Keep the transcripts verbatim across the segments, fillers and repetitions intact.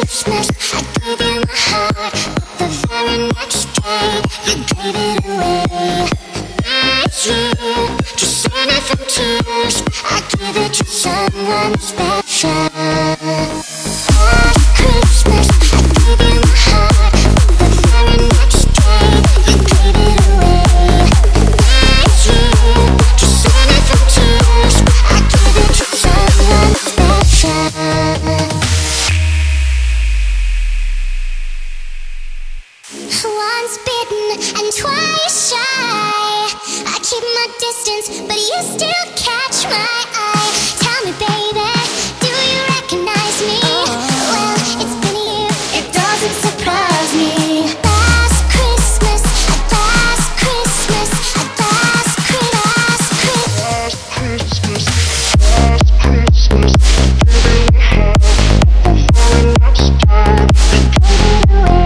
Christmas, I gave you my heart, but the very next day you gave it away. It's you, to save me from tears, I give it to someone special. Last Christmas, I gave you my heart, but the very next day you gave it away. It's you, to save me from tears, I give it to someone special. Once bitten and twice shy, I keep my distance, but you still catch my eye. Tell me, baby, do you recognize me? Well, it's been a year, it doesn't surprise me. Last Christmas, last Christmas, last Christmas, last Christmas, last Christmas, gave you my heart, the very next time you gave it away.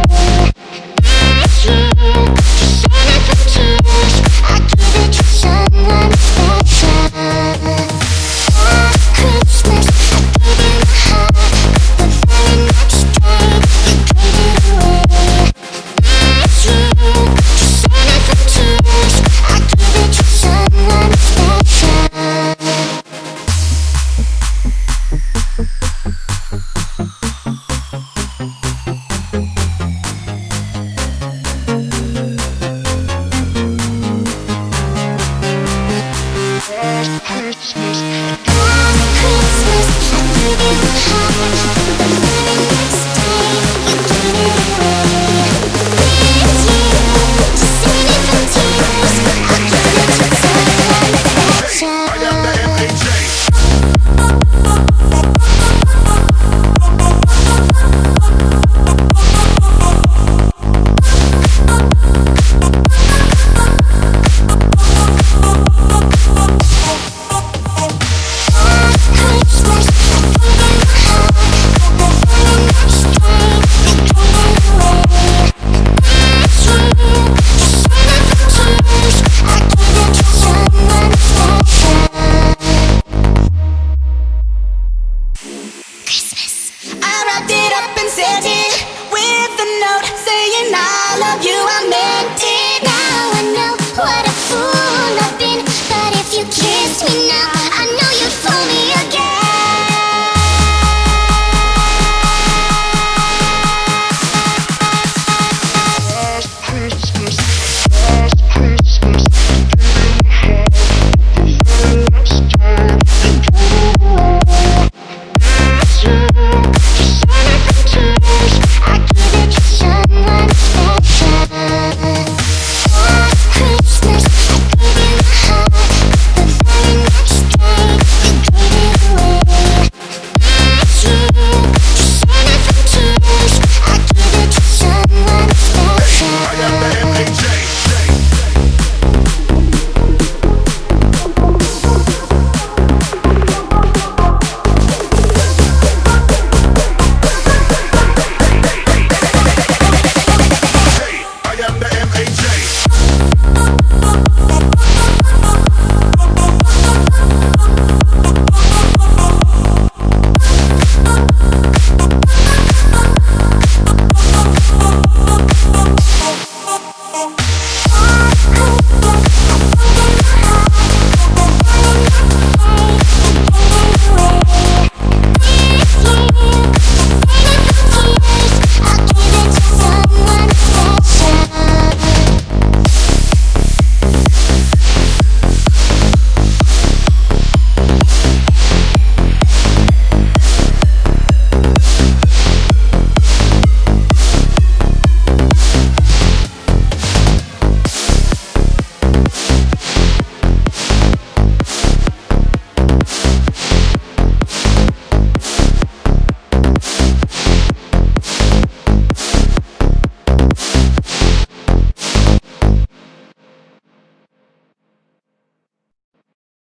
With a note saying I love you, I meant it.